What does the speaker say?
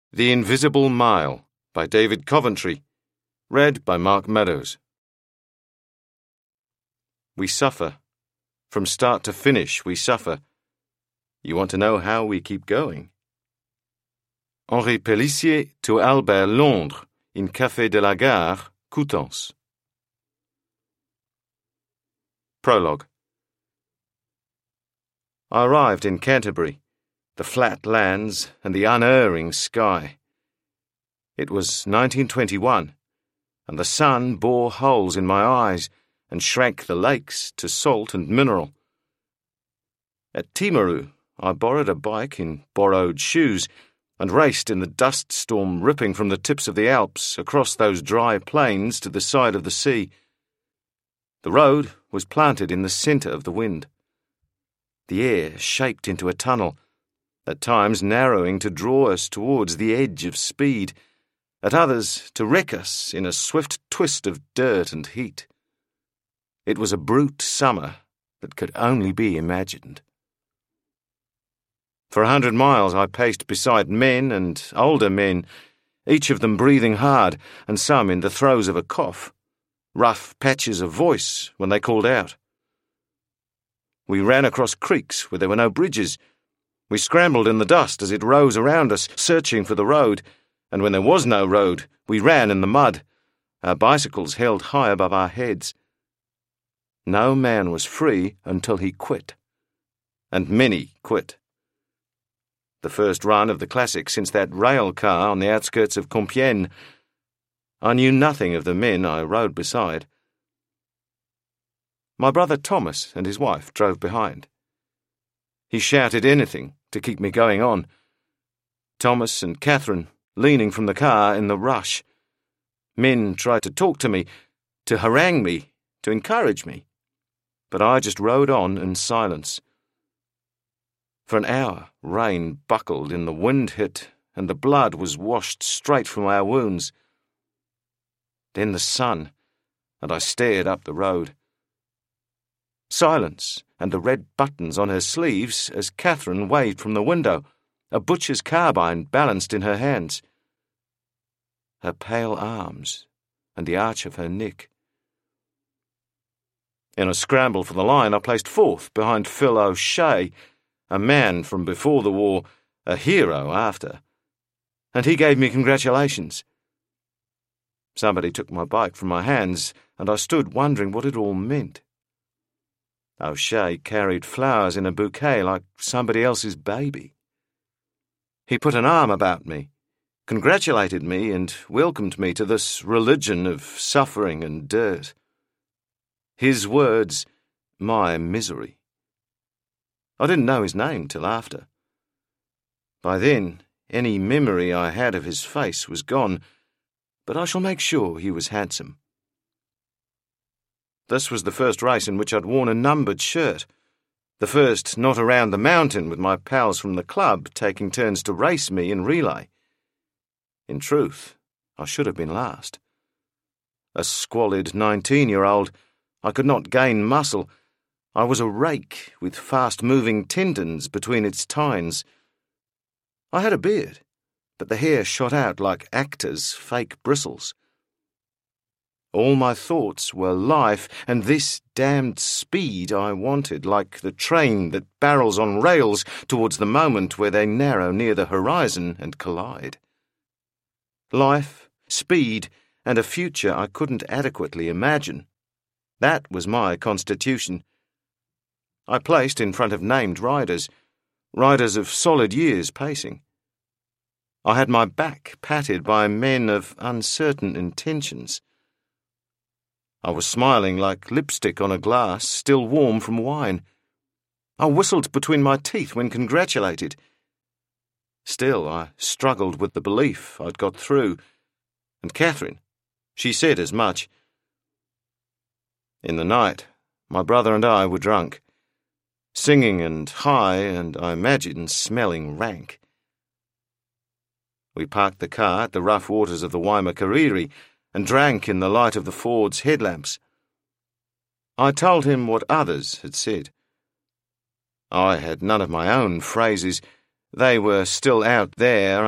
The Invisible Mile by David Coventry. Read by Mark Meadows. We suffer. From start to finish, we suffer. You want to know how we keep going? Henri Pélissier to Albert Londres in Café de la Gare, Coutances. Prologue. I arrived in Canterbury, the flat lands and the unerring sky. It was 1921, and the sun bore holes in my eyes and shrank the lakes to salt and mineral. At Timaru, I borrowed a bike in borrowed shoes and raced in the dust storm ripping from the tips of the Alps across those dry plains to the side of the sea. The road was planted in the centre of the wind. The air shaped into a tunnel, at times narrowing to draw us towards the edge of speed, at others to wreck us in a swift twist of dirt and heat. It was a brute summer that could only be imagined. For 100 miles I paced beside men and older men, each of them breathing hard and some in the throes of a cough, rough patches of voice when they called out. We ran across creeks where there were no bridges. We scrambled in the dust as it rose around us, searching for the road, and when there was no road, we ran in the mud, our bicycles held high above our heads. No man was free until he quit, and many quit. The first run of the classic since that rail car on the outskirts of Compiègne. I knew nothing of the men I rode beside. My brother Thomas and his wife drove behind. He shouted anything to keep me going on. Thomas and Catherine leaning from the car in the rush. Men tried to talk to me, to harangue me, to encourage me. But I just rode on in silence. For an hour, rain buckled and the wind hit, and the blood was washed straight from our wounds. Then the sun, and I stared up the road. Silence, and the red buttons on her sleeves as Catherine waved from the window, a butcher's carbine balanced in her hands. Her pale arms, and the arch of her neck. In a scramble for the line, I placed fourth behind Phil O'Shea, a man from before the war, a hero after, and he gave me congratulations. Somebody took my bike from my hands, and I stood wondering what it all meant. O'Shea carried flowers in a bouquet like somebody else's baby. He put an arm about me, congratulated me, and welcomed me to this religion of suffering and dirt. His words, my misery. I didn't know his name till after. By then, any memory I had of his face was gone, but I shall make sure he was handsome. This was the first race in which I'd worn a numbered shirt. The first not around the mountain with my pals from the club taking turns to race me in relay. In truth, I should have been last. A squalid 19-year-old, I could not gain muscle. I was a rake with fast-moving tendons between its tines. I had a beard, but the hair shot out like actors' fake bristles. All my thoughts were life and this damned speed I wanted, like the train that barrels on rails towards the moment where they narrow near the horizon and collide. Life, speed, and a future I couldn't adequately imagine. That was my constitution. I placed in front of named riders of solid years pacing. I had my back patted by men of uncertain intentions. I was smiling like lipstick on a glass, still warm from wine. I whistled between my teeth when congratulated. Still, I struggled with the belief I'd got through. And Catherine, she said as much. In the night, my brother and I were drunk, singing and high, and I imagine smelling rank. We parked the car at the rough waters of the Waimakariri and drank in the light of the Ford's headlamps. I told him what others had said. I had none of my own phrases. They were still out there